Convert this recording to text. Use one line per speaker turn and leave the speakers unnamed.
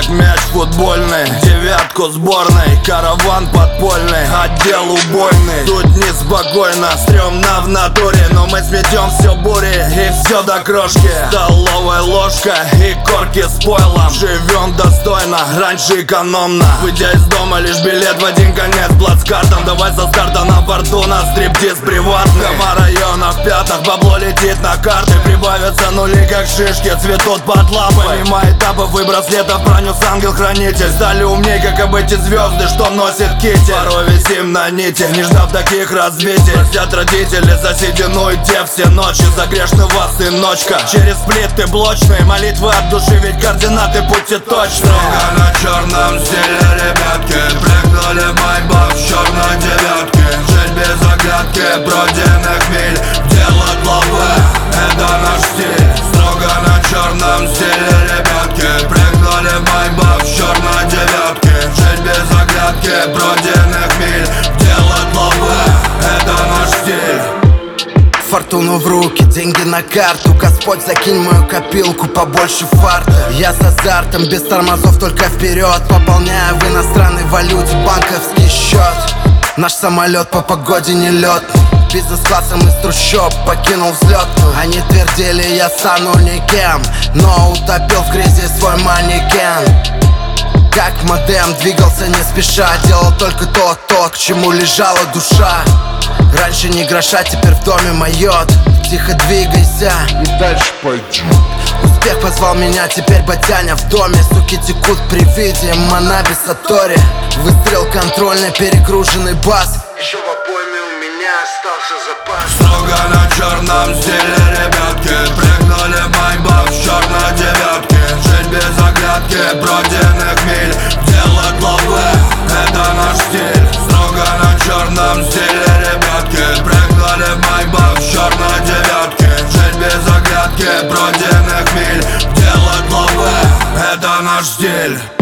как мяч футбольный, девятку сборной, караван подпольный, отдел убойный. Тут неспокойно, стрёмно в натуре, но мы сметем все бури и все до крошки. Столовая ложка и корки с пойлом. Живем достойно, раньше экономно. Выйдя из дома, лишь билет в один конец плацкартом. Давай со старта на борту на стриптиз приватный. Дома района в пятнах, бабло летит на карты. Прибавятся нули, как шишки, цветут под лампой. Помимо этапов и браслетов пронес ангел-хранитель. Стали умней, как об эти звезды, что носит китель. Порой висим на нити, не ждав таких развитий. Простят родители за седину и те все ночи. За грешный вас, сыночка, через плиты блочные. Молитвы от души, ведь координаты пути точные.
Строго на черном стиле, ребятки, прыгнули в майбах в черной девятке. Жить без оглядки, пройденных миль, делать лавы, это наш стиль. Строго на черном стиле, ребятки, прыгнули в майбах в черной девятке. Жить без оглядки, пройденных миль, делать лавы, это наш стиль.
Фортуну в руки, деньги на карту. Господь, закинь мою копилку, побольше фарта. Я с азартом, без тормозов, только вперед. Пополняю в иностранной валюте банковский счет. Наш самолет по погоде не летный. Бизнес-классом из трущоб покинул взлетную. Они твердили, я стану никем, но утопил в грязи свой манекен. Как модем, двигался не спеша. Делал только то, к чему лежала душа. Раньше не гроша, теперь в доме майот. Тихо двигайся
и дальше пойдем.
Успех позвал меня, теперь батяня в доме. Суки текут при виде Манаби Сатори. Выстрел контрольный, перегруженный бас. Еще в обойме у меня остался запас.
Строго на черном стиле, ребятки, прыгнули в майбах в черной девятке. Жить без оглядки, пройденных миль, делать лавы, это наш стиль. Строго на черном стиле, ребятки, прыгнули в майбах в черной девятке. Жить без оглядки, пройденных миль, делать лавы, это наш стиль.